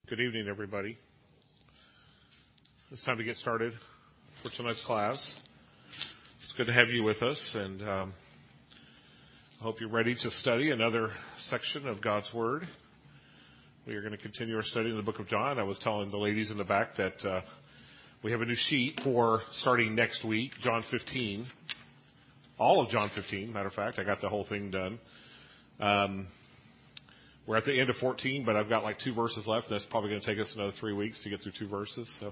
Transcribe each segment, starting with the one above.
Good evening, everybody. It's time to get started for tonight's class. It's good to have you with us, and I hope you're ready to study another section of God's Word. We are going to continue our study in the book of John. I was telling the ladies in the back that we have a new sheet for starting next week, John 15. All of John 15, matter of fact. I got the whole thing done. We're at the end of 14, but I've got like 2 verses left. That's probably going to take us another 3 weeks to get through 2 verses. So,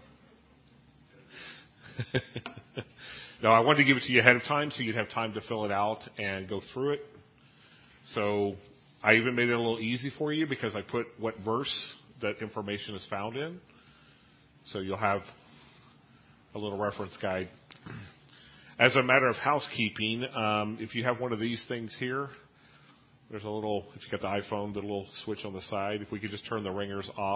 no, I wanted to give it to you ahead of time so you'd have time to fill it out and go through it. So I even made it a little easy for you because I put what verse that information is found in. So you'll have a little reference guide. As a matter of housekeeping, if you have one of these things here, there's a little, if you got the iPhone, the little switch on the side. If we could just turn the ringers off,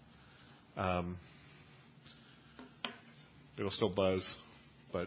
it'll still buzz. But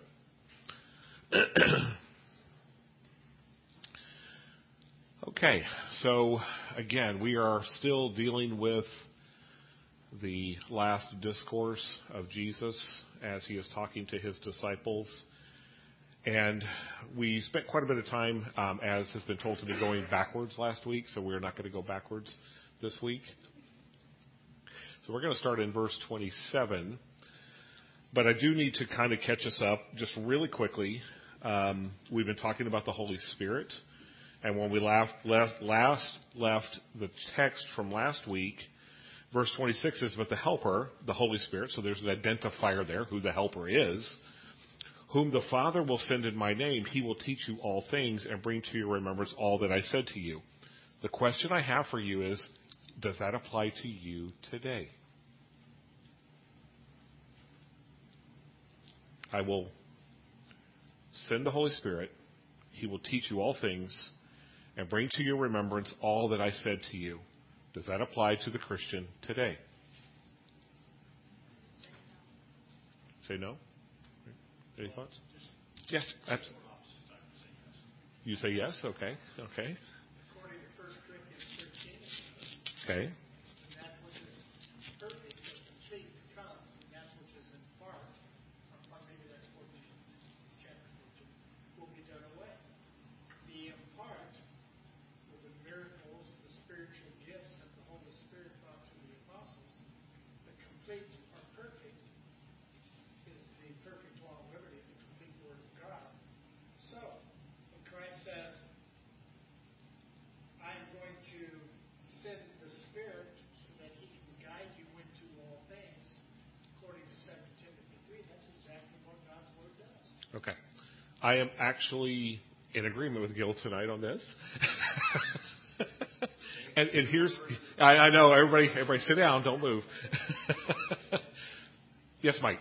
okay, so again, we are still dealing with the last discourse of Jesus as he is talking to his disciples. And we spent quite a bit of time, as has been told to me, going backwards last week, so we're not going to go backwards this week. So we're going to start in verse 27. But I do need to kind of catch us up just really quickly. We've been talking about the Holy Spirit. And when we last left the text from last week, verse 26 is about the Helper, the Holy Spirit. So there's an identifier there, who the Helper is. Whom the Father will send in my name, he will teach you all things and bring to your remembrance all that I said to you. The question I have for you is, does that apply to you today? I will send the Holy Spirit. He will teach you all things and bring to your remembrance all that I said to you. Does that apply to the Christian today? Say no? Any thoughts? Yes, absolutely. You say yes? Okay. Okay. According to 1 Corinthians 13. Okay. And that which is perfect or complete comes, and that which is in part, or maybe that's 14, chapter 14, will be done away. The in part were the miracles, the spiritual gifts that the Holy Spirit brought to the apostles. The complete or perfect is the perfect law of liberty, the complete Word of God. So, when Christ says, I am going to send the Spirit so that he can guide you into all things, according to 2 Timothy 3, that's exactly what God's Word does. Okay. I am actually in agreement with Gil tonight on this. and here's, I know, everybody sit down, don't move. Yes, Mike.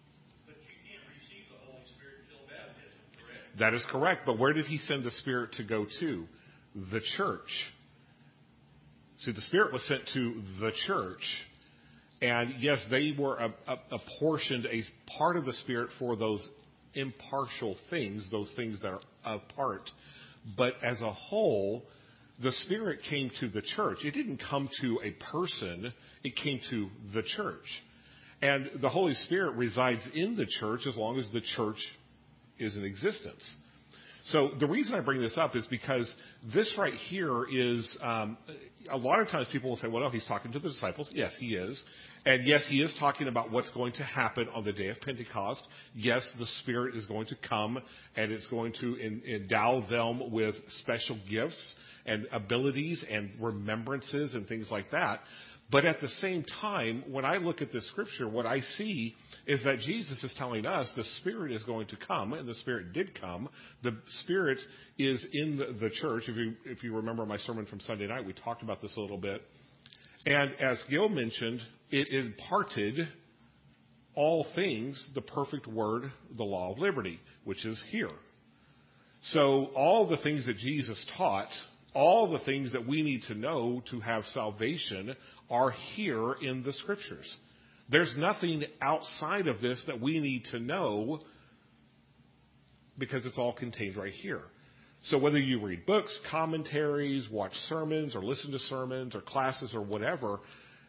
That is correct. But where did he send the Spirit to go to? The church. See, the Spirit was sent to the church. And yes, they were apportioned a part of the Spirit for those impartial things, those things that are apart. But as a whole, the Spirit came to the church. It didn't come to a person. It came to the church. And the Holy Spirit resides in the church as long as the church is in existence. So the reason I bring this up is because this right here is, a lot of times people will say, well, no, he's talking to the disciples. Yes, he is. And yes, he is talking about what's going to happen on the day of Pentecost. Yes, the Spirit is going to come and it's going to endow them with special gifts and abilities and remembrances and things like that. But at the same time, when I look at this scripture, what I see is that Jesus is telling us the Spirit is going to come, and the Spirit did come. The Spirit is in the church. If you remember my sermon from Sunday night, we talked about this a little bit. And as Gil mentioned, it imparted all things, the perfect word, the law of liberty, which is here. So all the things that Jesus taught, all the things that we need to know to have salvation are here in the Scriptures. There's nothing outside of this that we need to know because it's all contained right here. So whether you read books, commentaries, watch sermons, or listen to sermons or classes or whatever,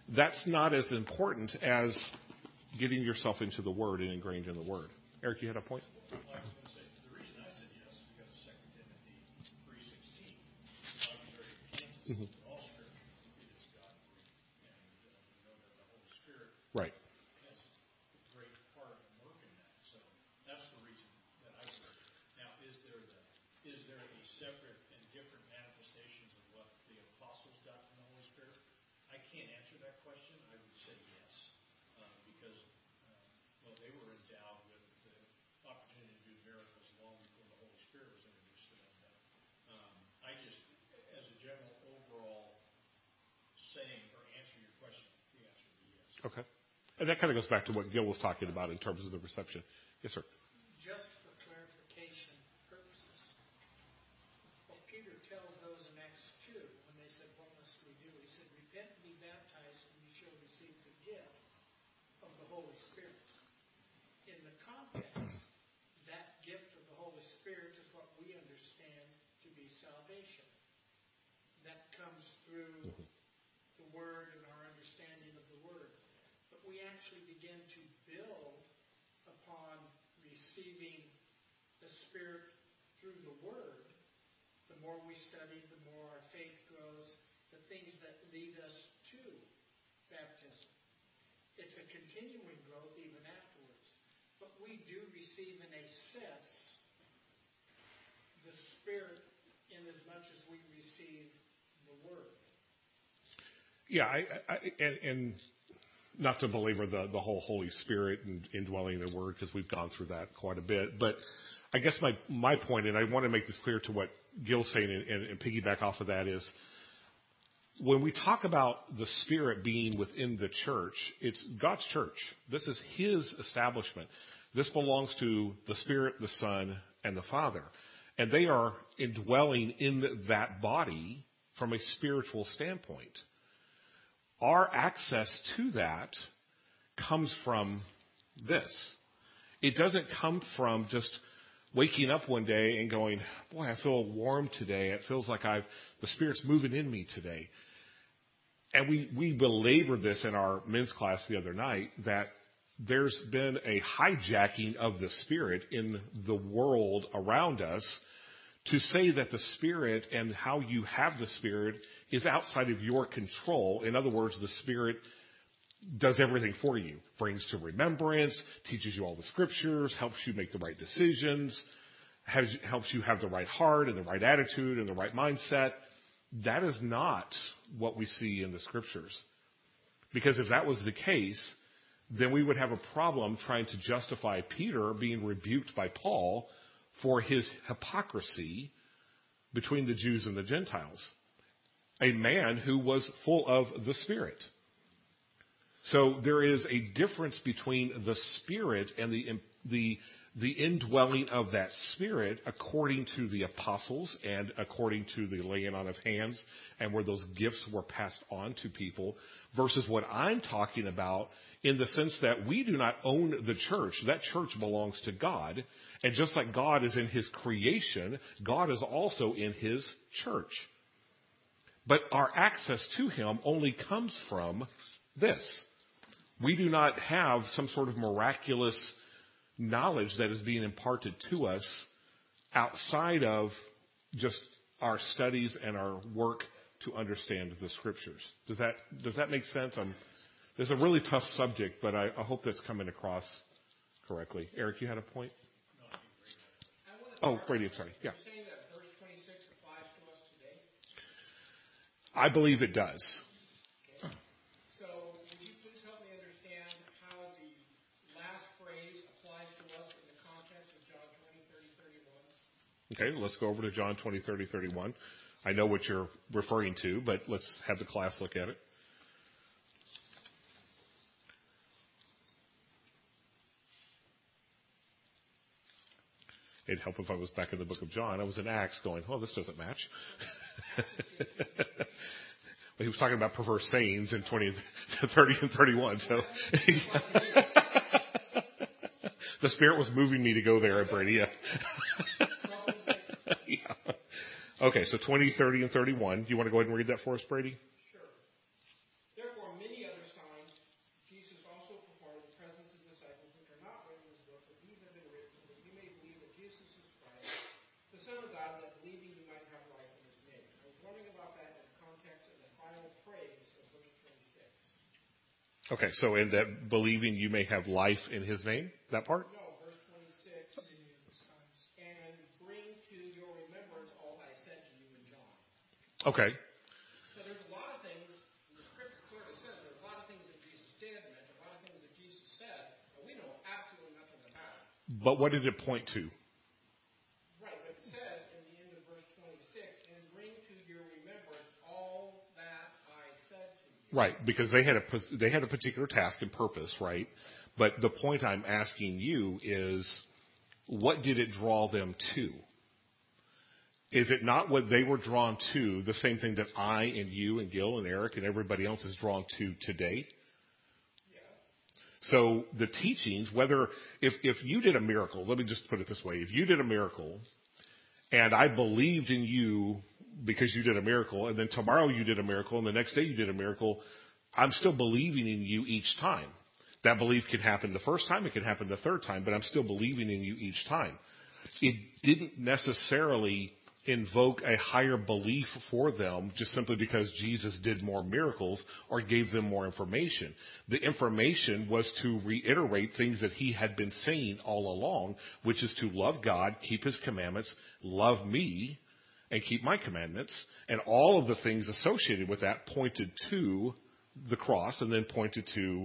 that's not as important as getting yourself into the Word and ingrained in the Word. Eric, you had a point? Well, I was going to say, the reason I said yes is because of 2 Timothy 3:16. God very begins that all Scripture is God-breathed, and we know that the Holy Spirit Right. has a great part and work in that. So that's the reason that I said it. Now, is there a separate and different manifestations of what the apostles got from the Holy Spirit? I can't answer that question. I would say yes, because they were endowed with the opportunity to do miracles long before the Holy Spirit was introduced to them. I just, as a general overall saying or answer your question, the answer would be yes. Okay. And that kind of goes back to what Gil was talking about in terms of the reception. Yes, sir. Just for clarification purposes, what Peter tells those in Acts 2, when they said, what must we do? He said, repent and be baptized, and you shall receive the gift of the Holy Spirit. In the context, that gift of the Holy Spirit is what we understand to be salvation. That comes through the Word and our understanding of the Word. But we actually begin to build upon receiving the Spirit through the Word. The more we study, the more our faith grows, the things that lead us to baptism. It's a continuing growth even afterwards. But we do receive, in a sense, the Spirit in as much as we receive the Word. Yeah, and not to belabor the whole Holy Spirit and indwelling the Word, because we've gone through that quite a bit. But I guess my point, and I want to make this clear to what Gil's saying and piggyback off of that, is when we talk about the Spirit being within the church, it's God's church. This is His establishment. This belongs to the Spirit, the Son, and the Father. And they are indwelling in that body from a spiritual standpoint. Our access to that comes from this. It doesn't come from just waking up one day and going, boy, I feel warm today. It feels like the Spirit's moving in me today. And we belabored this in our men's class the other night, that there's been a hijacking of the Spirit in the world around us to say that the Spirit and how you have the Spirit is outside of your control. In other words, the Spirit does everything for you, brings to remembrance, teaches you all the Scriptures, helps you make the right decisions, helps you have the right heart and the right attitude and the right mindset. That is not what we see in the Scriptures. Because if that was the case, then we would have a problem trying to justify Peter being rebuked by Paul for his hypocrisy between the Jews and the Gentiles. A man who was full of the Spirit. So there is a difference between the Spirit and the indwelling of that Spirit according to the apostles and according to the laying on of hands and where those gifts were passed on to people, versus what I'm talking about in the sense that we do not own the church. That church belongs to God. And just like God is in His creation, God is also in His church. But our access to Him only comes from this. We do not have some sort of miraculous knowledge that is being imparted to us outside of just our studies and our work to understand the Scriptures. Does that make sense? It's a really tough subject, but I hope that's coming across correctly. Eric, you had a point? Oh, Brady, sorry. Yeah. You're saying that verse 26 applies to us today? I believe it does. Okay. So, would you please help me understand how the last phrase applies to us in the context of John 20, 30, 31? Okay, let's go over to John 20, 30, 31. I know what you're referring to, but let's have the class look at it. It'd help if I was back in the book of John. I was in Acts going, oh, this doesn't match. Well, he was talking about perverse sayings in 20, 30, and 31. So the Spirit was moving me to go there, Brady. Yeah. Yeah. Okay, so 20, 30, and 31. Do you want to go ahead and read that for us, Brady? Sure. Therefore, many other Jesus also performed the presence of disciples which are not written in this book, but these have been written so that you may believe that Jesus is Christ, the Son of God, and that believing you might have life in his name. I was wondering about that in the context of the final phrase of verse 26. Okay, so in that believing you may have life in his name, that part? No, verse 26. And bring to your remembrance all I said to you in John. Okay. So there's a lot of things, the scripture clearly says there's a lot of things that Jesus did, and there's a lot of things that Jesus said, but we know absolutely nothing about it. But what did it point to? Right, but it says in the end of verse 26, and bring to your remembrance all that I said to you. Right, because they had a particular task and purpose, right? But the point I'm asking you is, what did it draw them to? Is it not what they were drawn to, the same thing that I and you and Gil and Eric and everybody else is drawn to today? Yes. So the teachings, whether, if you did a miracle, let me just put it this way, if you did a miracle and I believed in you because you did a miracle, and then tomorrow you did a miracle, and the next day you did a miracle, I'm still believing in you each time. That belief can happen the first time, it can happen the third time, but I'm still believing in you each time. It didn't necessarily invoke a higher belief for them just simply because Jesus did more miracles or gave them more information. The information was to reiterate things that he had been saying all along, which is to love God, keep his commandments, love me, and keep my commandments. And all of the things associated with that pointed to the cross and then pointed to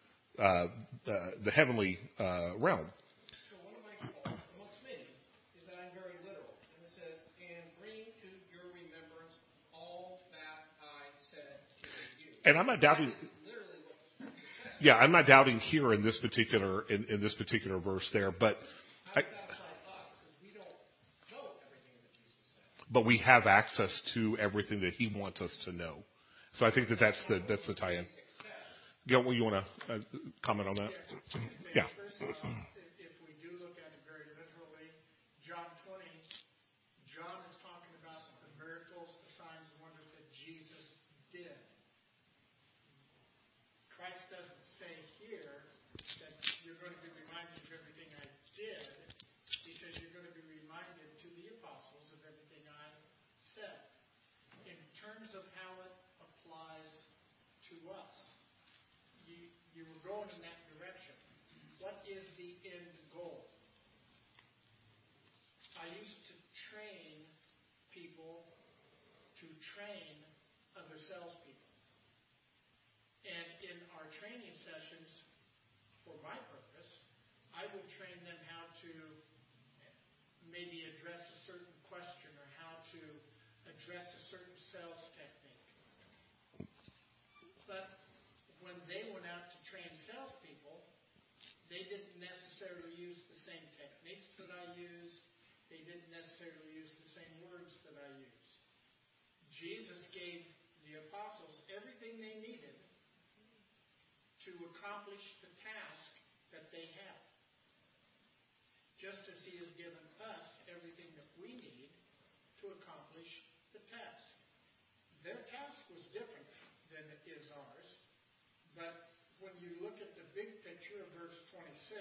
the heavenly realm. So one of my faults, amongst many, is that I'm very literal. And it says, and bring to your remembrance all that I said to you. And I'm not doubting. That is literally what the scripture says. Yeah, I'm not doubting here in this particular in this particular verse there, but How does that apply to us? Because we don't know everything that Jesus said. but we have access to everything that he wants us to know. So I think that's the tie-in. Gil, you want to comment on that? Yeah. First, if we do look at it very literally, John 20, John is talking about the miracles, the signs and wonders that Jesus did. Christ doesn't say here that you're going to be reminded of everything I did. He says you're going to be reminded to the apostles of everything I said. In terms of how it applies to us, you were going in that direction. What is the end goal? I used to train people to train other salespeople. And in our training sessions, for my purpose, I would train them how to maybe address a certain question or how to address a certain sales technique. But when they went out to train salespeople, they didn't necessarily use the same techniques that I used. They didn't necessarily use the same words that I used. Jesus gave the apostles everything they needed to accomplish the task that they had. Just as he has given us everything that we need to accomplish the task. Their task was different than it is ours. But when you look at the big picture of verse 26,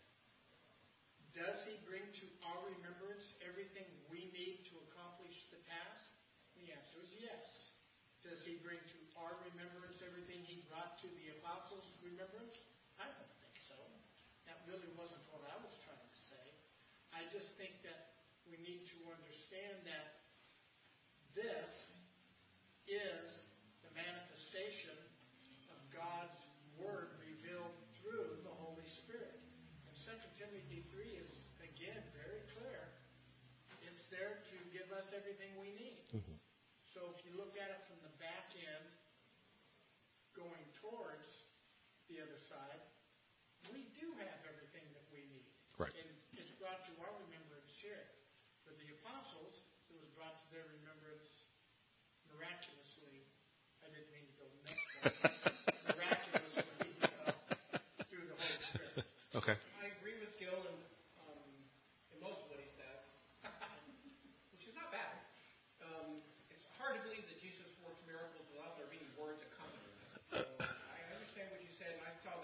does he bring to our remembrance everything we need to accomplish the task? The answer is yes. Does he bring to our remembrance everything he brought to the apostles' remembrance? I don't think so. That really wasn't what I was trying to say. I just think that we need to understand that this is the manifestation of God's Word revealed through the Holy Spirit. And 2 Timothy 3 is, again, very clear. It's there to give us everything we need. Mm-hmm. So if you look at it from the back end, going towards the other side, we do have everything that we need. Right. And it's brought to our remembrance here. For the apostles, it was brought to their remembrance miraculously. I didn't mean to go next one. Miraculously through the Holy Spirit. Okay. I agree with Gil in most of what he says, which is not bad. It's hard to believe that Jesus worked miracles without there being words accompanying it. So I understand what you said, and I saw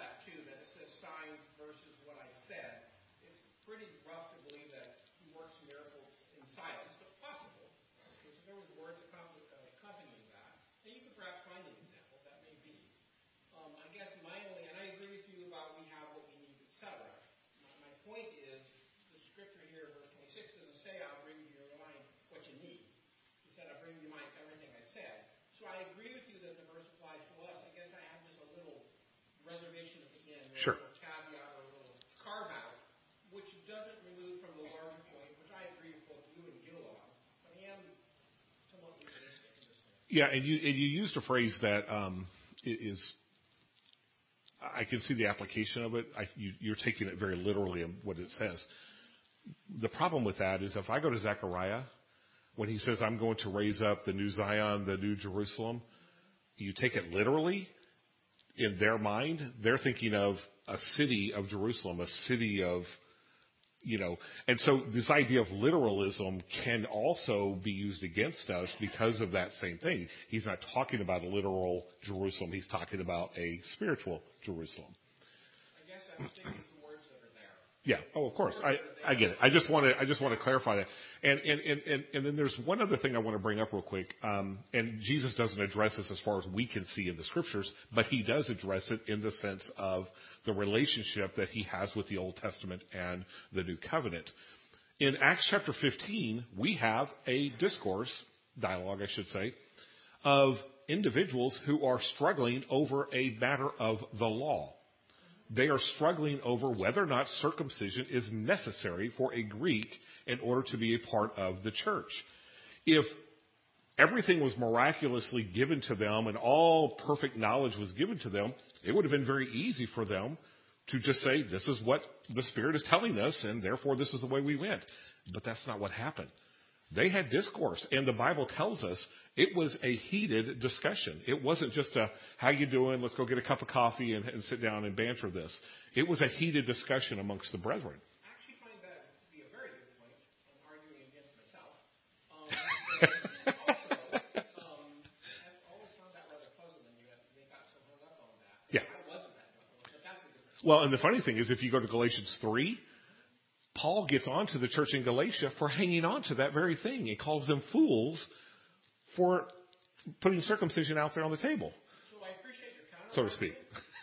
said. So I agree with you that the verse applies to us. I guess I have just a little reservation at the end, or Sure. a little caveat or a little carve out, which doesn't remove from the larger point, which I agree with both you and Gil on. But I am somewhat legalistic in this thing. Yeah, and you used a phrase that is, I can see the application of it. You're taking it very literally in what it says. The problem with that is if I go to Zechariah, when he says, I'm going to raise up the new Zion, the new Jerusalem, you take it literally, in their mind, they're thinking of a city of Jerusalem, a city of, and so this idea of literalism can also be used against us because of that same thing. He's not talking about a literal Jerusalem. He's talking about a spiritual Jerusalem. I guess I'm sticking with the words that are there. Yeah. Oh, of course. I get it. I just want to clarify that. And then there's one other thing I want to bring up real quick. And Jesus doesn't address this as far as we can see in the scriptures, but he does address it in the sense of the relationship that he has with the Old Testament and the New Covenant. In Acts chapter 15, we have a dialogue, I should say, of individuals who are struggling over a matter of the law. They are struggling over whether or not circumcision is necessary for a Greek in order to be a part of the church. If everything was miraculously given to them and all perfect knowledge was given to them, it would have been very easy for them to just say, this is what the Spirit is telling us, and therefore this is the way we went. But that's not what happened. They had discourse, and the Bible tells us it was a heated discussion. It wasn't just a, how you doing, let's go get a cup of coffee and sit down and banter this. It was a heated discussion amongst the brethren. I actually find that to be a very good point. I'm arguing against myself. I've always found that rather puzzling. They got so hung up on that. Yeah. I wasn't that hung up, but that's a different story. Well, and the funny thing is, if you go to Galatians 3, Paul gets onto the church in Galatia for hanging on to that very thing. He calls them fools for putting circumcision out there on the table, So I appreciate your counter so to speak.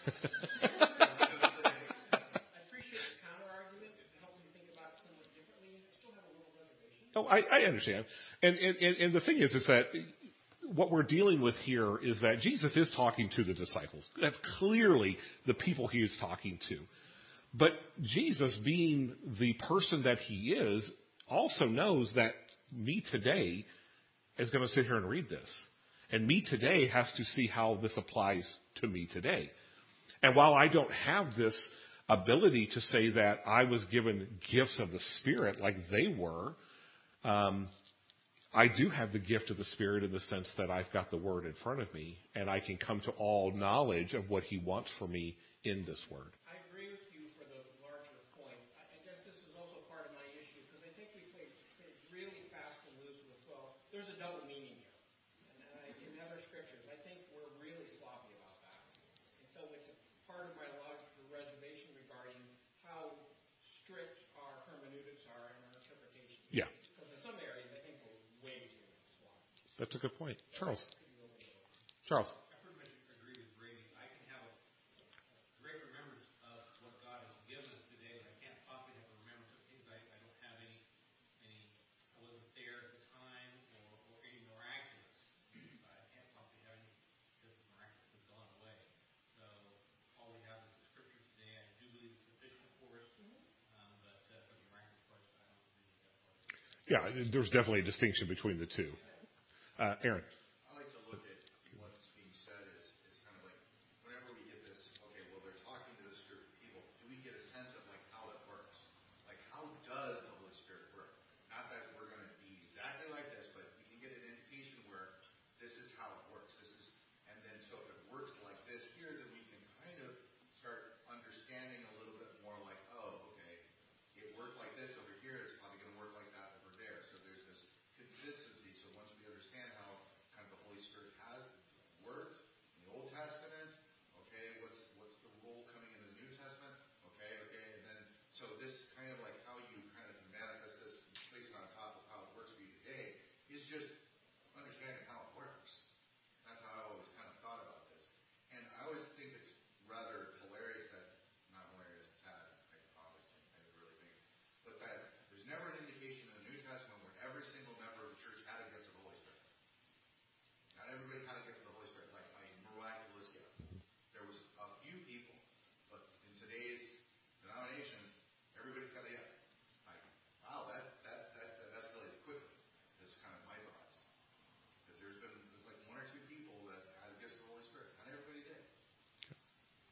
I appreciate your counter argument. It helped me think about it somewhat differently. I still have a little reservation. Oh, I understand. And the thing is that what we're dealing with here is that Jesus is talking to the disciples. That's clearly the people he is talking to. But Jesus, being the person that he is, also knows that me today is going to sit here and read this. And me today has to see how this applies to me today. And while I don't have this ability to say that I was given gifts of the Spirit like they were, I do have the gift of the Spirit in the sense that I've got the Word in front of me, and I can come to all knowledge of what he wants for me in this Word. I agree with you for the larger point. I guess this is also part of my issue because I think we play really fast and loose with, well, there's a double meaning here. And in other scriptures, I think we're really sloppy about that. And so it's a part of my logical reservation regarding how strict our hermeneutics are and our interpretation. Yeah, Because in some areas, I think we're way too sloppy. that's a good point. Charles. I pretty much agree with Brady. I can have a great remembrance of what God has given us today, but I can't possibly have a remembrance of things I don't have any, I wasn't there at the time, or any miraculous. I can't possibly have any because the miraculous has gone away. So all we have is the scripture today. I do believe it's sufficient for us, but for the miraculous part, I don't agree with that part. Yeah, there's definitely a distinction between the two. Aaron. I like to look at what's being said as kind of like, whenever we get this, okay, well, they're talking to this group of people, do we get a sense of like how it works? Like, how does the Holy Spirit work? Not that we're going to be exactly like this, but we can get an indication where this is how it works. And then so if it works like this here, then we can kind of start understanding a little bit more like, oh, okay, it worked like this over here, it's probably going to work like that over there. So there's this consistency. So once we understand how kind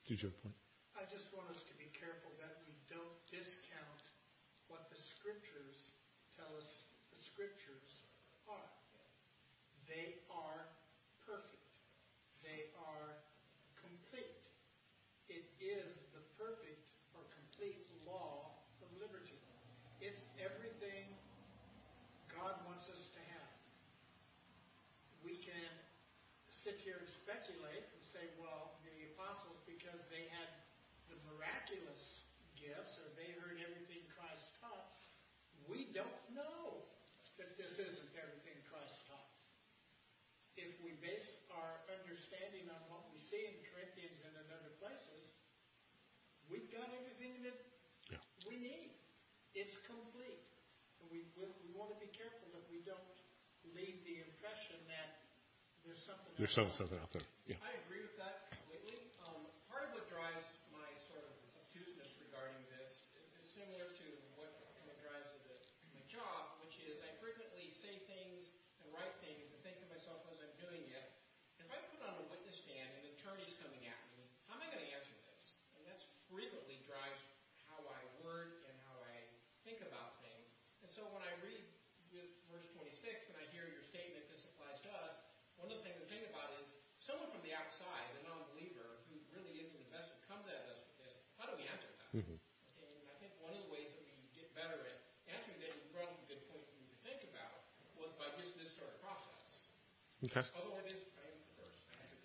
Did you have a point? I just want us to be careful that we don't discount what the Scriptures tell us the Scriptures are. They are perfect. They are complete. It is the perfect or complete law of liberty. It's everything God wants us to have. We can sit here and speculate and say, well, the apostles, because they had the miraculous gifts or they heard everything Christ taught, we don't know that this isn't everything Christ taught. If we base our understanding on what we see in Corinthians and in other places, we've got everything that we need. It's complete. And we want to be careful that we don't leave the impression that there's something out there. Yeah. I agree with that completely. Part of what drives my sort of obtuseness regarding this is similar to what kind of drives my job, which is I frequently say things and write things and think to myself as I'm doing it, if I put on a witness stand and an attorney's coming at me, how am I going to answer this? And that frequently drives how I word and how I think about things. And so when I read verse 26 and I hear your statement, this applies to us, one of the things to think about is someone from the outside, a non-believer who really isn't invested, comes at us with this. How do we answer that? Mm-hmm. Okay, and I think one of the ways that we get better at answering that, you brought up a good point for me to think about, was by just this sort of process. Okay. Although it is, I am the first.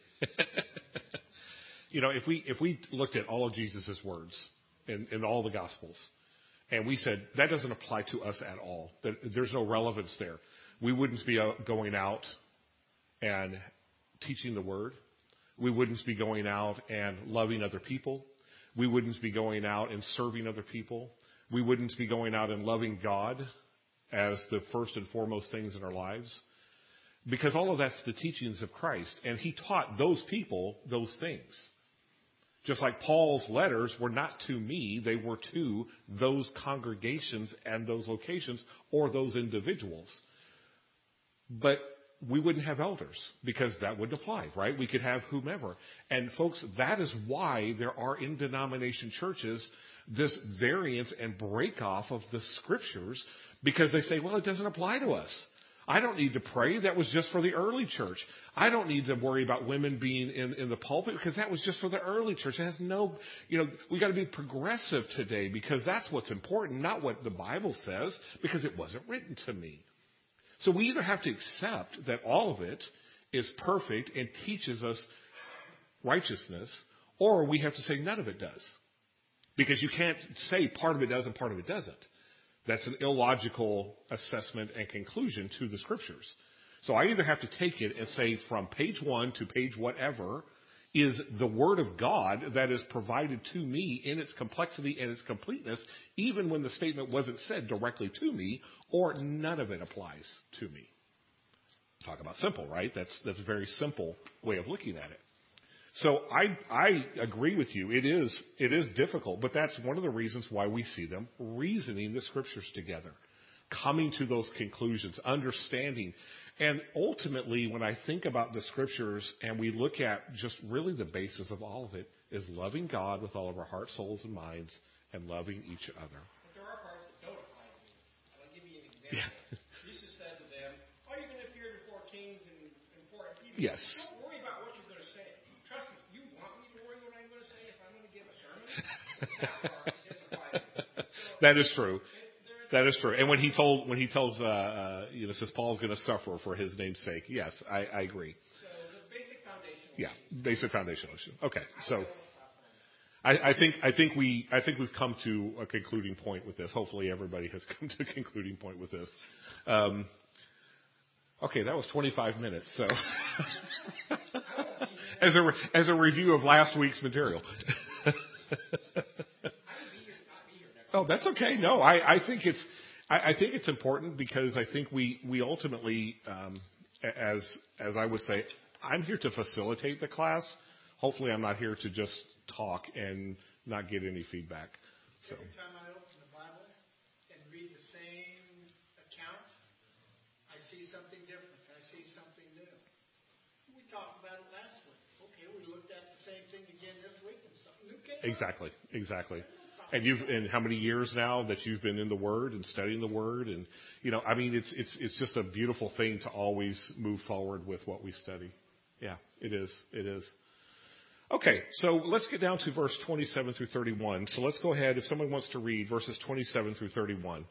If we looked at all of Jesus' words in all the Gospels, and we said that doesn't apply to us at all, that there's no relevance there, we wouldn't be going out and teaching the Word. We wouldn't be going out and loving other people. We wouldn't be going out and serving other people. We wouldn't be going out and loving God as the first and foremost things in our lives. Because all of that's the teachings of Christ. And He taught those people those things. Just like Paul's letters were not to me, they were to those congregations and those locations or those individuals. But we wouldn't have elders because that wouldn't apply, right? We could have whomever. And folks, that is why there are in denomination churches this variance and break off of the Scriptures, because they say, well, it doesn't apply to us. I don't need to pray. That was just for the early church. I don't need to worry about women being in the pulpit because that was just for the early church. It has no, we got to be progressive today because that's what's important, not what the Bible says, because it wasn't written to me. So we either have to accept that all of it is perfect and teaches us righteousness, or we have to say none of it does. Because you can't say part of it does and part of it doesn't. That's an illogical assessment and conclusion to the Scriptures. So I either have to take it and say from page 1 to page whatever is the Word of God that is provided to me in its complexity and its completeness, even when the statement wasn't said directly to me, or none of it applies to me. Talk about simple, right? That's a very simple way of looking at it. So I agree with you. It is difficult, but that's one of the reasons why we see them reasoning the Scriptures together, coming to those conclusions, understanding. And ultimately, when I think about the Scriptures and we look at just really the basis of all of it is loving God with all of our hearts, souls, and minds, and loving each other. But there are parts that don't apply to me. I'll give you an example. Yeah. Jesus said to them, "Are you going to appear before kings and before people? Yes. Don't worry about what you're going to say. Trust me, you want me to worry what I'm going to say if I'm going to give a sermon?" That part doesn't apply to me. So, that is true. That is true. And when he tells, says Paul's going to suffer for his name's sake. Yes, I agree. So the basic foundational Yeah, issue. basic foundational issue. Okay, so I think we've come to a concluding point with this. Hopefully, everybody has come to a concluding point with this. Okay, that was 25 minutes. So, as a review of last week's material. Oh, that's okay. No, I think it's important because I think we ultimately, as I would say, I'm here to facilitate the class. Hopefully, I'm not here to just talk and not get any feedback. So. Every time I open the Bible and read the same account, I see something different. I see something new. We talked about it last week. Okay, we looked at the same thing again this week, and something Exactly. And how many years now that you've been in the Word and studying the Word, and I mean, it's just a beautiful thing to always move forward with what we study. Yeah, it is. Okay, so let's get down to verse 27 through 31. So let's go ahead, if someone wants to read verses 27 through 31.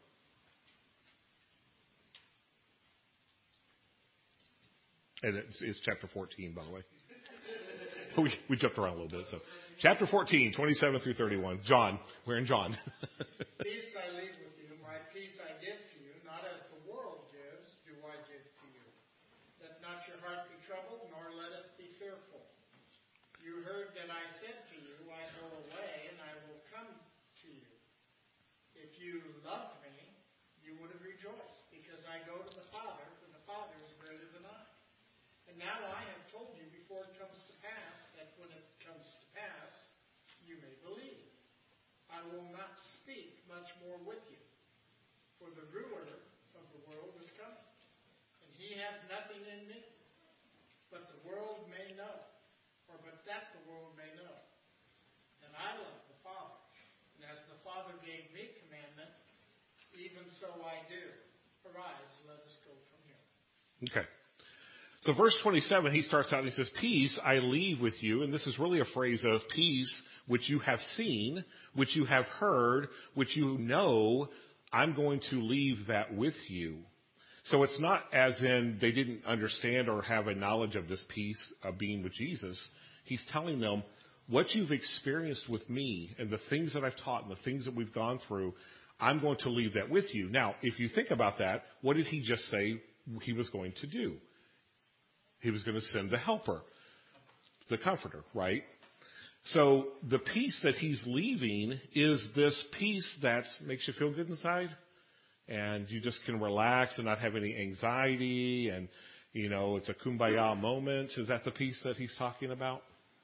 And it's chapter 14, by the way. We jumped around a little bit. So, chapter 14, 27 through 31. John. We're in John. Peace I leave with you, my peace I give to you, not as the world gives, do I give to you. Let not your heart be troubled, nor let it be fearful. You heard that I said to you, I go away, and I will come to you. If you loved me, you would have rejoiced, because I go to the Father, for the Father is greater than I. And now I have told you before it comes to pass, that when it comes to pass, you may believe. I will not speak much more with you, for the ruler of the world is coming. And he has nothing in me, but the world may know, or but that the world may know. And I love the Father, and as the Father gave me commandment, even so I do. Arise, let us go from here. Okay. So verse 27, he starts out and he says, peace I leave with you. And this is really a phrase of peace, which you have seen, which you have heard, which you know, I'm going to leave that with you. So it's not as in they didn't understand or have a knowledge of this peace of being with Jesus. He's telling them what you've experienced with me and the things that I've taught and the things that we've gone through, I'm going to leave that with you. Now, if you think about that, what did he just say he was going to do? He was going to send the helper, the comforter, right? So the peace that he's leaving is this peace that makes you feel good inside, and you just can relax and not have any anxiety, and, it's a kumbaya moment. Is that the peace that he's talking about?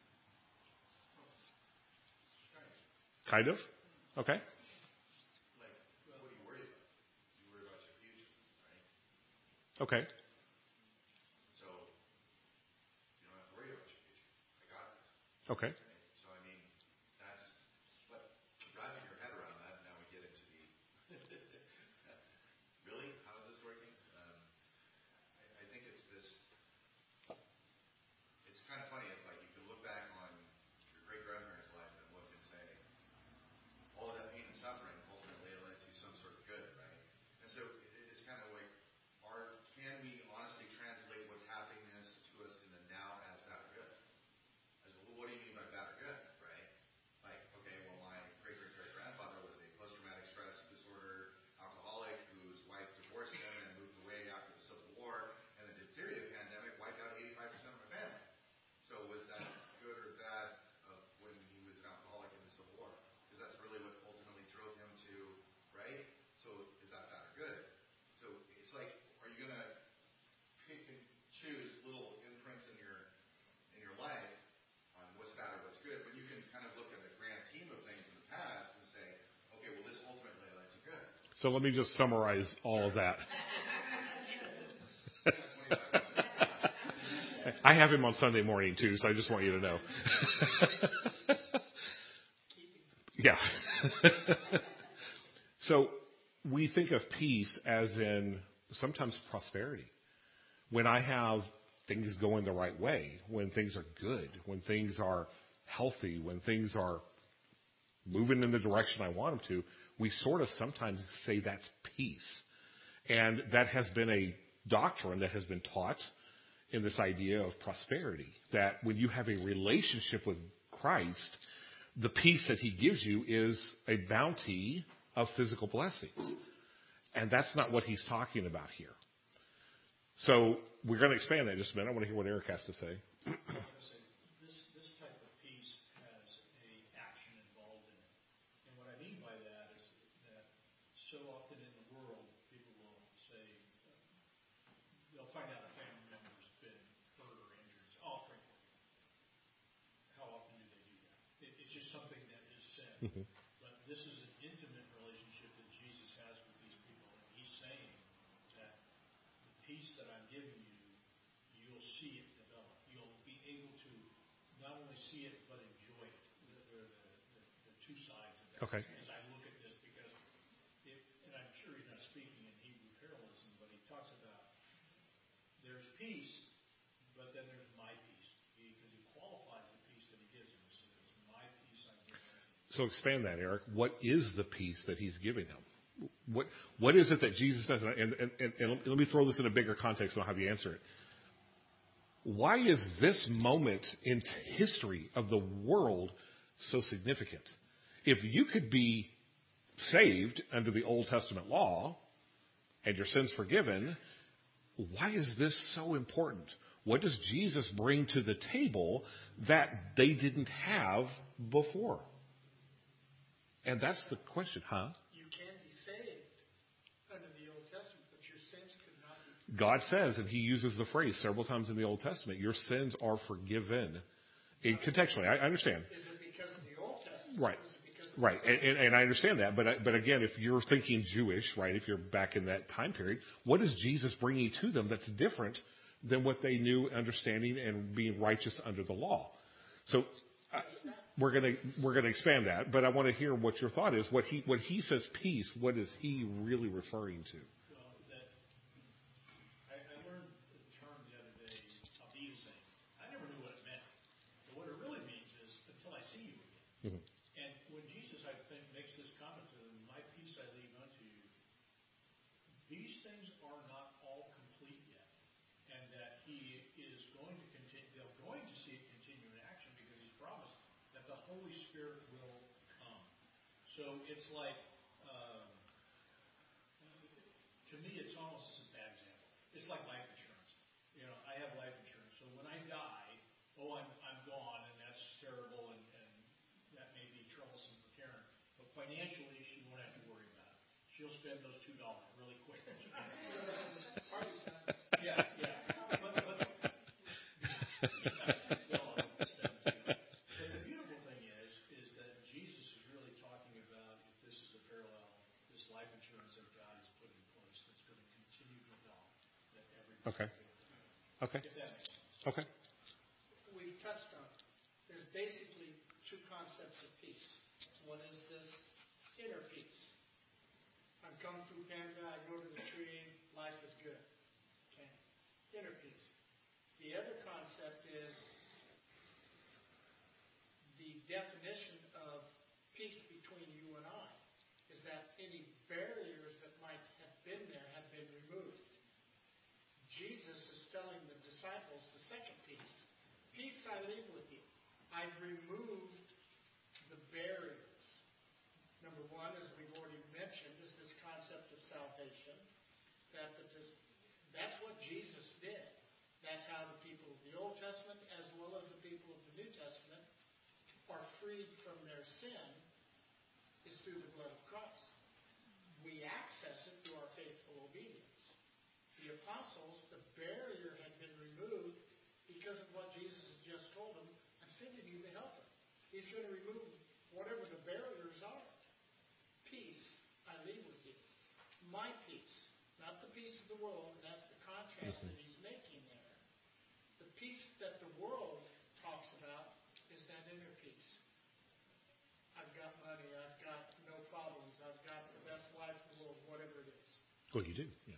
Kind of? Okay. Like, what do you worry about? You worry about your future, right? Okay. So, you don't have to worry about your future. I got this. Okay. Right? So, I mean, that's, but wrapping your head around that, now we get into the, really? How is this working? I think it's this, it's kind of funny. It's like you can look back on your great-grandparents' life and look and say, all of that pain and suffering ultimately led to some sort of good, right? And so it's kind of like, can we honestly translate what's happening to us in the now as bad or good? As, well, what do you mean by bad or good, right? Like, okay, well, my great-great-great-grandfather was a post-traumatic stress disorder alcoholic whose wife divorced him and moved away after the Civil War, and the diphtheria pandemic wiped out 85% of my family. So was that good or bad when he was an alcoholic in the Civil War? Because that's really what ultimately drove him to, right? So is that bad or good? So it's like, are you going to pick and choose little imprints in your life on what's bad or what's good, when you can kind of look at the grand scheme of things in the past and say, okay, well, this ultimately led to good. So let me just summarize all of that. I have him on Sunday morning too, so I just want you to know. Yeah. So we think of peace as in sometimes prosperity. When I have things going the right way, when things are good, when things are healthy, when things are moving in the direction I want them to, we sort of sometimes say that's peace. And that has been a doctrine that has been taught in this idea of prosperity, that when you have a relationship with Christ, the peace that he gives you is a bounty of physical blessings. And that's not what he's talking about here. So we're going to expand that in just a minute. I want to hear what Eric has to say. This type of peace has a action involved in it. And what I mean by that is that so often in the world, people will say, they'll find out a family member's been hurt or injured. Oh, pray for you. How often do they do that? It's just something that is said. Mm-hmm. But this is an intimate relationship that Jesus has with these people. And he's saying that the peace that I'm giving you, you'll see it develop. You'll be able to not only see it, but enjoy it. The Okay. as I look at this, because, and I'm sure he's not speaking in Hebrew parallelism, but he talks about there's peace, but then there's my peace, because he qualifies the peace that he gives him. He says, my peace I give unto you. So expand that, Eric. What is the peace that he's giving them? What is it that Jesus does? And let me throw this in a bigger context and I'll have you answer it. Why is this moment in history of the world so significant? If you could be saved under the Old Testament law and your sins forgiven, why is this so important? What does Jesus bring to the table that they didn't have before? And that's the question, huh? You can be saved under the Old Testament, but your sins could not be. God says, and he uses the phrase several times in the Old Testament, your sins are forgiven. Contextually, I understand. Is it because of the Old Testament? Right. Or is it because of Right, and I understand that, but again, if you're thinking Jewish, right, if you're back in that time period, what is Jesus bringing to them that's different than what they knew, understanding, and being righteous under the law? So we're gonna expand that, but I want to hear what your thought is. When he says peace, what is he really referring to? Well, that I learned the term the other day, abusing. I never knew what it meant. But what it really means is until I see you again. Mm-hmm. And when Jesus, I think, makes this comment to them, my peace I leave unto you, these things are not all complete yet. And that he is going to continue, they're going to see it continue in action because he's promised that the Holy Spirit will come. So it's like, to me, it's almost a bad example. It's like life insurance. You know, I have life insurance. So when I die, I'm gone, and that's terrible, and that may be troublesome for Karen. But financially, she won't have to worry about it. She'll spend those $2 really quick. Yeah. But the beautiful thing is that Jesus is really talking about, if this is a parallel, this life insurance that God has put in place that's going to continue to develop, that everybody Okay. Okay. If that makes sense. Okay. We've touched on it. There's basically two concepts of peace. One is this inner peace. I'm Kung Fu Panda, I go to the tree, life is good. Okay. Inner peace. The other concept is the definition of peace between you and I. Is that any barriers that might have been there have been removed. Jesus is telling the disciples the second piece. Peace I leave with you. I've removed the barriers. Number one, as we've already mentioned, is this concept of salvation. That's what Jesus did. That's how the people of the Old Testament, as well as the people of the New Testament, are freed from their sin, is through the blood of Christ. We access it through our faithful obedience. The apostles, the barrier had been removed because of what Jesus had just told them. I'm sending you the helper. He's going to remove whatever the barriers are. Peace I leave with you. My peace, not the peace of the world, and that's the contrast that he's making there. The peace that the world talks about is that inner peace. I've got money, I've got no problems, I've got the best life in the world, whatever it is. Well, you do. Yeah.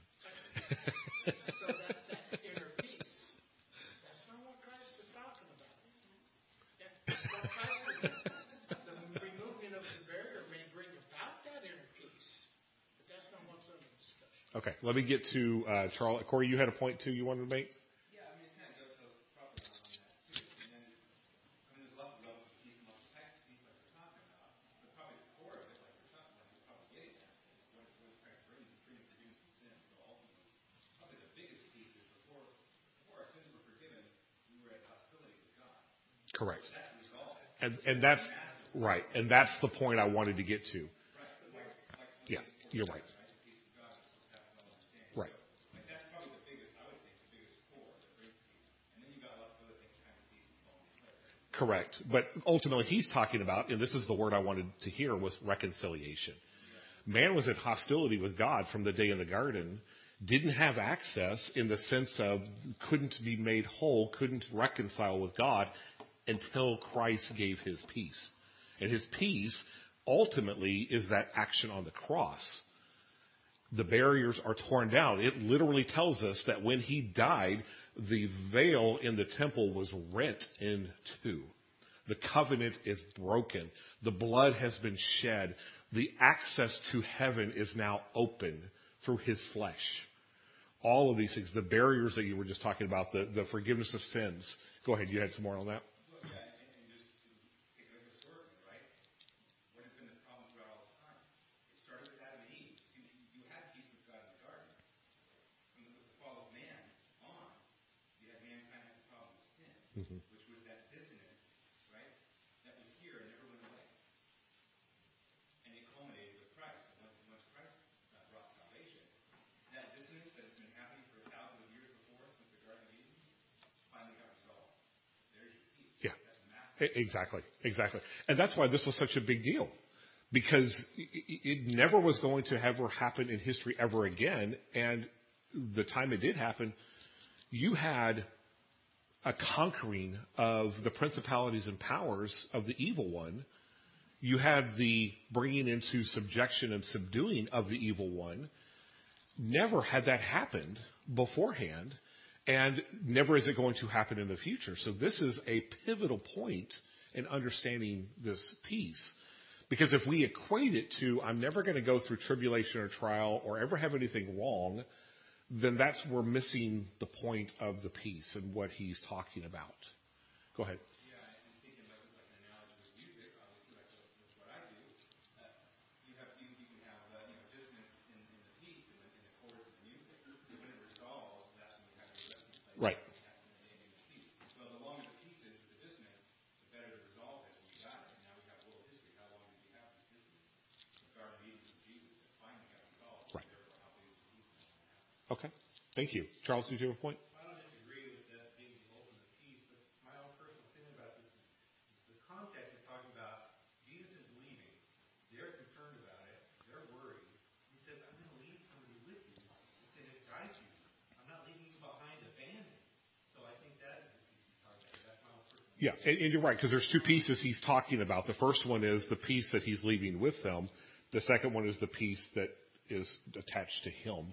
So that's that inner peace. That's not what Christ is talking about. What Christ is, the removing of the barrier may bring about that inner peace, but that's not what's under discussion. Okay. Let me get to Charles. Corey, you had a point too you wanted to make? Yeah, I mean, it kind of goes probably on that too. And then there's lots of levels of peace and lots of types of peace like we're talking about. But probably the core of it, like we're talking about, we're probably getting at, is what is Christ bringing? He's bringing forgiveness of sins. So ultimately, probably the biggest piece is before our sins were forgiven, we were at hostility with God. Correct. But that's resolved. And that's right. And that's the point I wanted to get to. Right. Yeah, you're right. The peace of God that surpasses all understanding. Right. So, like, that's probably the biggest, I would think, the biggest core that brings peace. And then you've got lots of other things kind of peace and all these other. Correct. But ultimately, he's talking about, and this is the word I wanted to hear, was reconciliation. Man was in hostility with God from the day in the garden, didn't have access in the sense of couldn't be made whole, couldn't reconcile with God until Christ gave his peace. And his peace ultimately is that action on the cross. The barriers are torn down. It literally tells us that when he died, the veil in the temple was rent in two. The covenant is broken. The blood has been shed. The access to heaven is now open through his flesh. All of these things, the barriers that you were just talking about, the forgiveness of sins. Go ahead, you had some more on that? Well, yeah, and just to take it up historically, right? What has been the problem throughout all this time? It started with Adam and Eve. See, you had peace with God in the garden. From the fall of man on, you had mankind have the problem with sin, which was that dissonance, right? That was here and never went away. And it culminated with Christ. And once Christ brought salvation, that dissonance that has been happening for thousands of years before, since the Garden of Eden, finally got resolved. There's your peace. Yeah. That's massive. Exactly. And that's why this was such a big deal. Because it never was going to ever happen in history ever again. And the time it did happen, you had a conquering of the principalities and powers of the evil one. You had the bringing into subjection and subduing of the evil one. Never had that happened beforehand, and never is it going to happen in the future. So this is a pivotal point in understanding this peace. Because if we equate it to, I'm never going to go through tribulation or trial or ever have anything wrong, then we're missing the point of the peace and what he's talking about. Go ahead. Yeah, and thinking like an analogy with music, obviously, like with what I do, you can have dissonance in the beats and in the chords of the music. And when it resolves, that's when you have your resting place. Right. And the peace. Well, the longer the peace is with the dissonance, the better the resolve is. We got it. And now we have world history. How long did we have this dissonance? The Garden of Eden with Jesus that finally got resolved. Right. Therefore, how big is the peace now? Okay. Thank you. Charles, did you have a point? I don't disagree with that being the ultimate peace, but my own personal feeling about this is the context is talking about Jesus is leaving. They're concerned about it. They're worried. He says, I'm going to leave somebody with you who's going to guide you. I'm not leaving you behind abandoned. So I think that is the peace he's talking about. That's my own personal feeling. Yeah, and you're right, because there's two pieces he's talking about. The first one is the peace that he's leaving with them. The second one is the peace that is attached to him.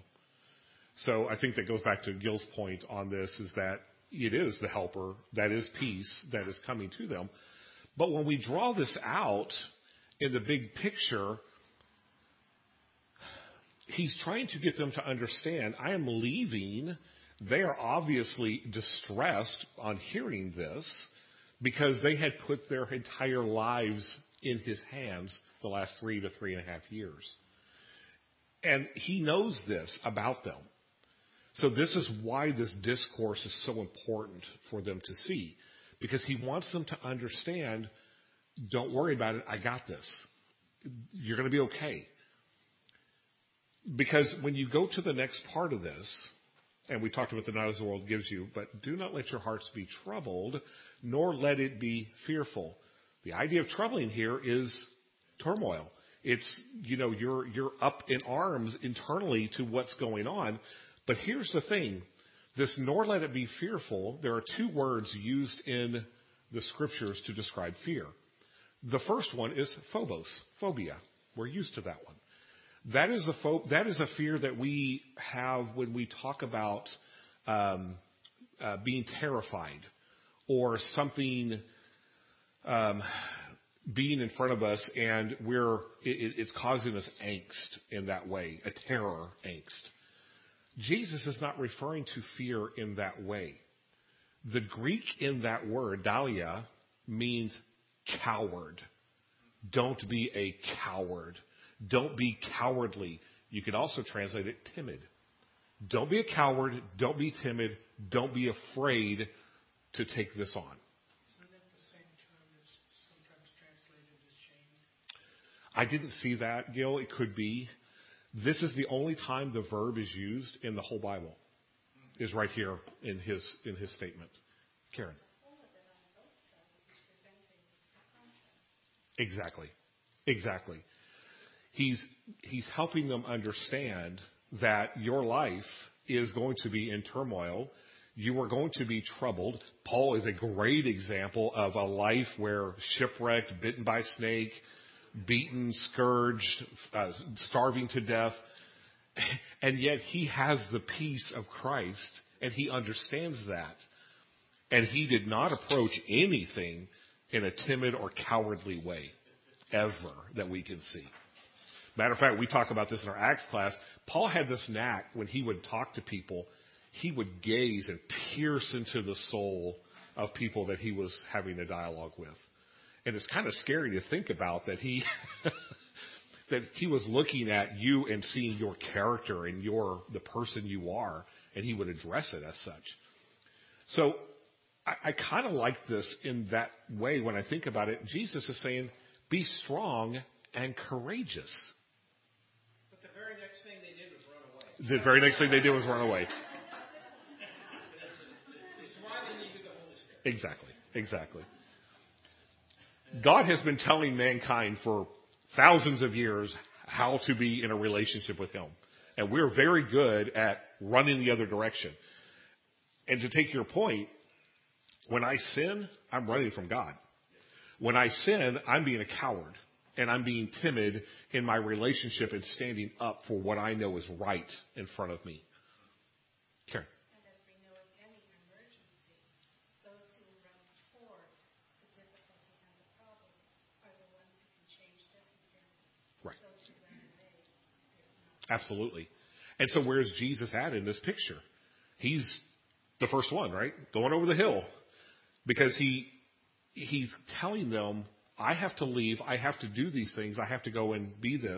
So I think that goes back to Gil's point on this, is that it is the helper, that is peace, that is coming to them. But when we draw this out in the big picture, he's trying to get them to understand, I am leaving. They are obviously distressed on hearing this because they had put their entire lives in his hands the last 3 to 3.5 years. And he knows this about them. So this is why this discourse is so important for them to see, because he wants them to understand, don't worry about it, I got this. You're going to be okay. Because when you go to the next part of this, and we talked about the night as the world gives you, but do not let your hearts be troubled, nor let it be fearful. The idea of troubling here is turmoil. It's, you're up in arms internally to what's going on. But here's the thing, this nor let it be fearful, there are two words used in the scriptures to describe fear. The first one is phobos, phobia. We're used to that one. That is a fear that we have when we talk about being terrified or something being in front of us, and it's causing us angst in that way, a terror angst. Jesus is not referring to fear in that way. The Greek in that word, dalia, means coward. Don't be a coward. Don't be cowardly. You could also translate it timid. Don't be a coward. Don't be timid. Don't be afraid to take this on. Isn't that the same term that's sometimes translated as shamed? I didn't see that, Gil. It could be. This is the only time the verb is used in the whole Bible, is right here in his statement. Karen. Exactly. He's helping them understand that your life is going to be in turmoil. You are going to be troubled. Paul is a great example of a life where shipwrecked, bitten by a snake, beaten, scourged, starving to death. And yet he has the peace of Christ, and he understands that. And he did not approach anything in a timid or cowardly way, ever, that we can see. Matter of fact, we talk about this in our Acts class. Paul had this knack when he would talk to people, he would gaze and pierce into the soul of people that he was having a dialogue with. And it's kind of scary to think about that he that he was looking at you and seeing your character and the person you are, and he would address it as such. So I kind of like this in that way when I think about it. Jesus is saying, be strong and courageous. But the very next thing they did was run away. The very next thing they did was run away. It's why they needed the Holy Spirit. Exactly. God has been telling mankind for thousands of years how to be in a relationship with Him. And we're very good at running the other direction. And to take your point, when I sin, I'm running from God. When I sin, I'm being a coward. And I'm being timid in my relationship and standing up for what I know is right in front of me. Karen. And as we know, in any emergency, those who run toward the difficulty and the problem are the ones who can change circumstances. Right. Those who run away, there's no. Absolutely. And so where's Jesus at in this picture? He's the first one, right? Going over the hill. Because he's telling them, I have to leave. I have to do these things. I have to go and be this.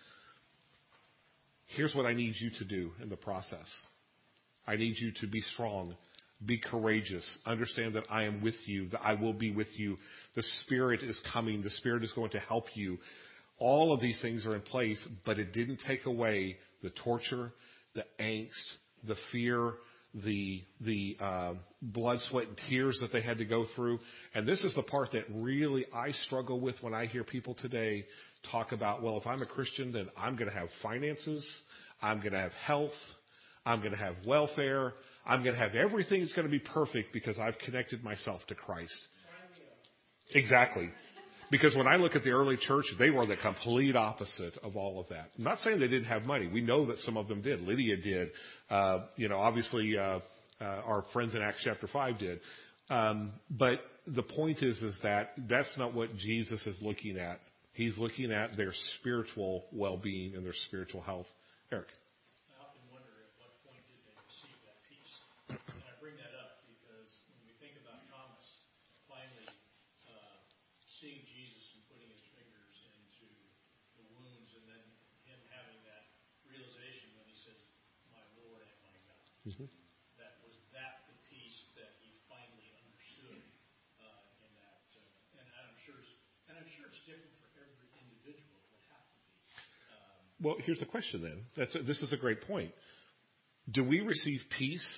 Here's what I need you to do in the process. I need you to be strong, be courageous, understand that I am with you, that I will be with you. The Spirit is coming. The Spirit is going to help you. All of these things are in place, but it didn't take away the torture, the angst, the fear, the blood, sweat, and tears that they had to go through. And this is the part that really I struggle with when I hear people today talk about, well, if I'm a Christian, then I'm going to have finances, I'm going to have health, I'm going to have welfare, I'm going to have everything that's going to be perfect because I've connected myself to Christ. Exactly. Because when I look at the early church, they were the complete opposite of all of that. I'm not saying they didn't have money. We know that some of them did. Lydia did. Obviously, our friends in Acts chapter 5 did. But the point is that that's not what Jesus is looking at. He's looking at their spiritual well-being and their spiritual health. Eric. I often wonder at what point did they receive that peace. And I bring that up because when we think about Thomas finally seeing Jesus and putting his fingers into the wounds, and then him having that realization when he says, "My Lord and my God." Mm-hmm. Was that the peace that he finally understood in that? And I'm sure it's different for every individual. It would have to be. Well, here's the question then. This is a great point. Do we receive peace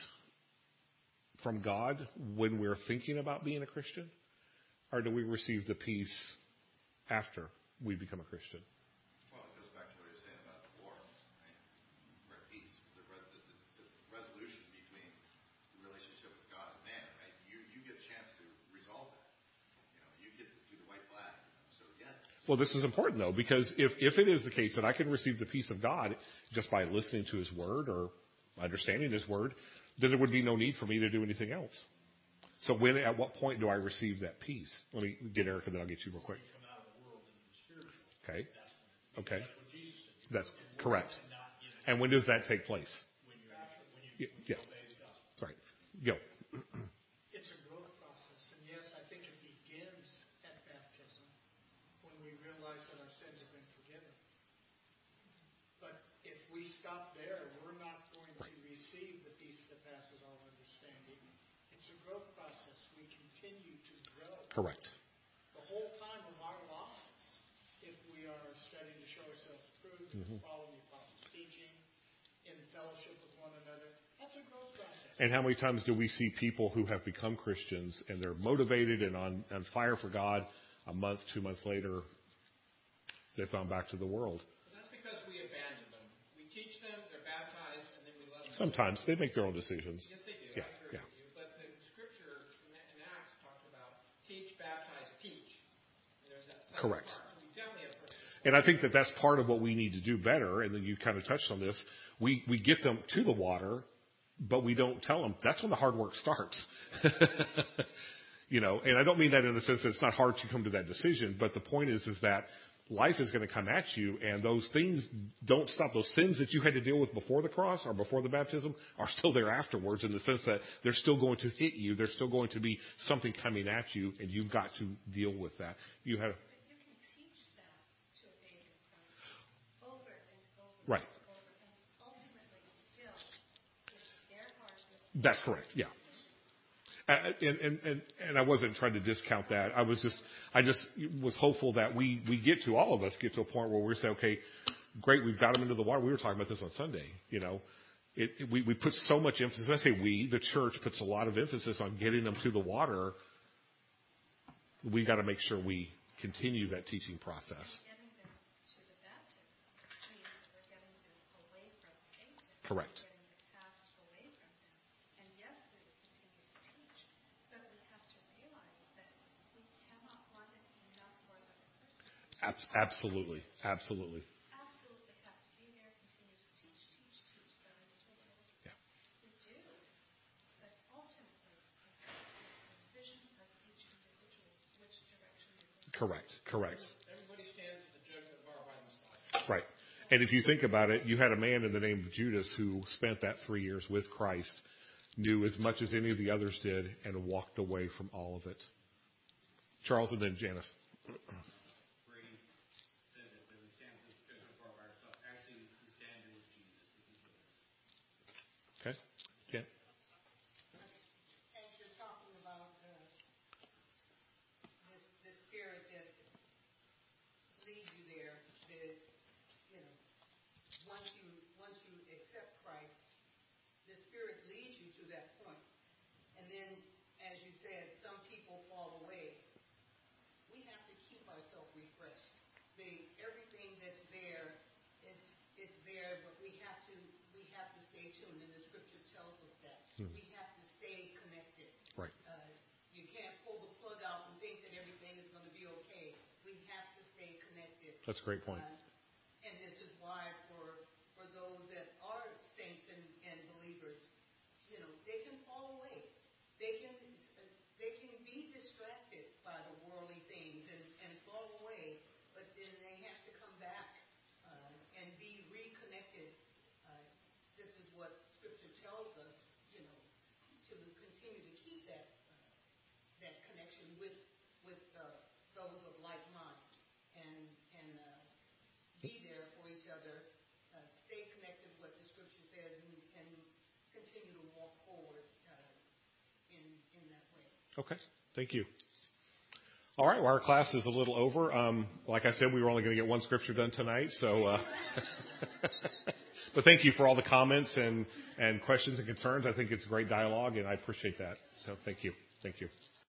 from God when we're thinking about being a Christian? Or do we receive the peace after we become a Christian? Well, it goes back to what you were saying about the war, right? We're at peace. The resolution between the relationship with God and man, right? You get a chance to resolve that. You get to do the white flag. So, yes. Well, this is important, though, because if it is the case that I can receive the peace of God just by listening to His Word or understanding His Word, then there would be no need for me to do anything else. So at what point do I receive that peace? Let me get Eric, and then I'll get you real quick. Come out of the world into the spiritual. Okay. That's what Jesus said. That's correct. And when does that take place? When you obey the gospel. Right. Go. It's a growth process, and yes, I think it begins at baptism when we realize that our sins have been forgiven. But if we stop there, we're not going to receive the peace that passes all understanding. It's a growth process. We continue to grow. Correct. The whole time of our lives, if we are studying to show ourselves approved, following the apostles' teaching, in fellowship with one another, that's a growth process. And how many times do we see people who have become Christians and they're motivated and on fire for God, a month, 2 months later, they've gone back to the world? That's because we abandon them. We teach them, they're baptized, and then we let them. Sometimes they make their own decisions. Yes, they do. Yeah, I agree yeah. with you. But the scripture in Acts talked about teach, baptize, teach. And there's that second Correct. part. So we definitely have And I think that that's part of what we need to do better. And then you kind of touched on this. We get them to the water, but we don't tell them. That's when the hard work starts. And I don't mean that in the sense that it's not hard to come to that decision, but the point is that life is going to come at you, and those things don't stop. Those sins that you had to deal with before the cross or before the baptism are still there afterwards, in the sense that they're still going to hit you. There's still going to be something coming at you, and you've got to deal with that. You have. But you can teach that to a babe in Christ over and over Right. and over, and ultimately still, if their heart will That's correct. Yeah. And I wasn't trying to discount that. I just was hopeful that we all of us get to a point where we say, okay, great, we've got them into the water. We were talking about this on Sunday. We put so much emphasis. I say we, the church, puts a lot of emphasis on getting them to the water. We got to make sure we continue that teaching process. getting them to the baptism means that we're getting them away from Satan. Correct. Getting the past away from them. And yes, we will continue to teach, but we have to realize that we cannot want it enough for the person. Absolutely. Absolutely. Absolutely have to be there, continue to teach them until Yeah. we do. But ultimately, it's the decision of each individual which direction you're going. Correct. Everybody stands at the judgment bar by themselves. Right. And if you think about it, you had a man in the name of Judas who spent that 3 years with Christ, knew as much as any of the others did, and walked away from all of it. Charles, and then Janice. Brady said that we stand at this judgment bar by ourselves. Actually, we stand with Jesus. Okay. Jan? As you're talking about this spirit that leads you there, that once you accept Christ, the spirit leads you to that point. And then, as you said, some people fall away. We have to keep ourselves refreshed. Everything that's there, it's there, but we have to stay tuned. And the scripture tells us that we have to stay connected. Right. You can't pull the plug out and think that everything is going to be okay. We have to stay connected. That's a great point. And this is why for those that are saints and believers, they can fall away. They can be distracted by the worldly things and fall away, but then they have to come back and be reconnected. This is what Scripture tells us, to continue to keep that connection with those of like mind, and be there for each other, stay connected with what the Scripture says, and continue to walk forward in that way. Okay. Thank you. All right. Well, our class is a little over. Like I said, we were only going to get one scripture done tonight. So, but thank you for all the comments and questions and concerns. I think it's a great dialogue, and I appreciate that. So thank you. Thank you.